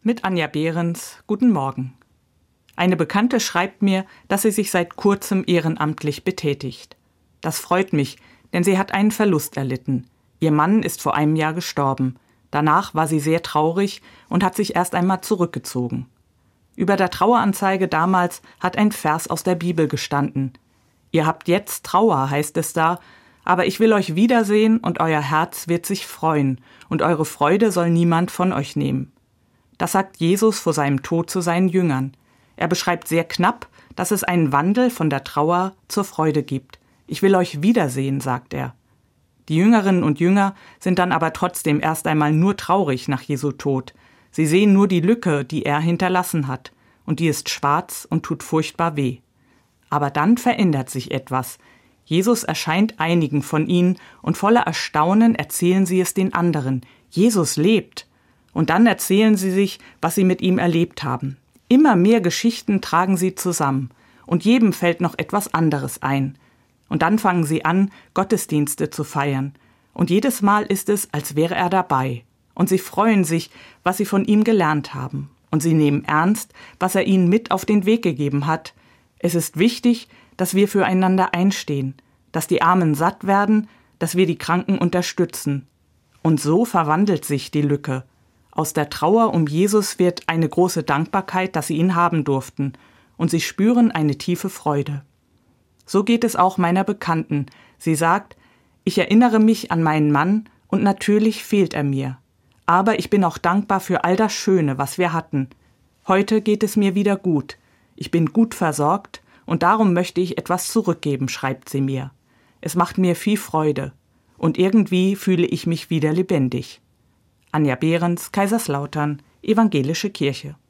Mit Anja Behrens, guten Morgen. Eine Bekannte schreibt mir, dass sie sich seit kurzem ehrenamtlich betätigt. Das freut mich, denn sie hat einen Verlust erlitten. Ihr Mann ist vor einem Jahr gestorben. Danach war sie sehr traurig und hat sich erst einmal zurückgezogen. Über der Traueranzeige damals hat ein Vers aus der Bibel gestanden. Ihr habt jetzt Trauer, heißt es da, aber ich will euch wiedersehen und euer Herz wird sich freuen und eure Freude soll niemand von euch nehmen. Das sagt Jesus vor seinem Tod zu seinen Jüngern. Er beschreibt sehr knapp, dass es einen Wandel von der Trauer zur Freude gibt. Ich will euch wiedersehen, sagt er. Die Jüngerinnen und Jünger sind dann aber trotzdem erst einmal nur traurig nach Jesu Tod. Sie sehen nur die Lücke, die er hinterlassen hat, und die ist schwarz und tut furchtbar weh. Aber dann verändert sich etwas. Jesus erscheint einigen von ihnen und voller Erstaunen erzählen sie es den anderen. Jesus lebt. Und dann erzählen sie sich, was sie mit ihm erlebt haben. Immer mehr Geschichten tragen sie zusammen. Und jedem fällt noch etwas anderes ein. Und dann fangen sie an, Gottesdienste zu feiern. Und jedes Mal ist es, als wäre er dabei. Und sie freuen sich, was sie von ihm gelernt haben. Und sie nehmen ernst, was er ihnen mit auf den Weg gegeben hat. Es ist wichtig, dass wir füreinander einstehen, dass die Armen satt werden, dass wir die Kranken unterstützen. Und so verwandelt sich die Lücke. Aus der Trauer um Jesus wird eine große Dankbarkeit, dass sie ihn haben durften. Und sie spüren eine tiefe Freude. So geht es auch meiner Bekannten. Sie sagt, ich erinnere mich an meinen Mann und natürlich fehlt er mir. Aber ich bin auch dankbar für all das Schöne, was wir hatten. Heute geht es mir wieder gut. Ich bin gut versorgt und darum möchte ich etwas zurückgeben, schreibt sie mir. Es macht mir viel Freude und irgendwie fühle ich mich wieder lebendig. Anja Behrens, Kaiserslautern, Evangelische Kirche.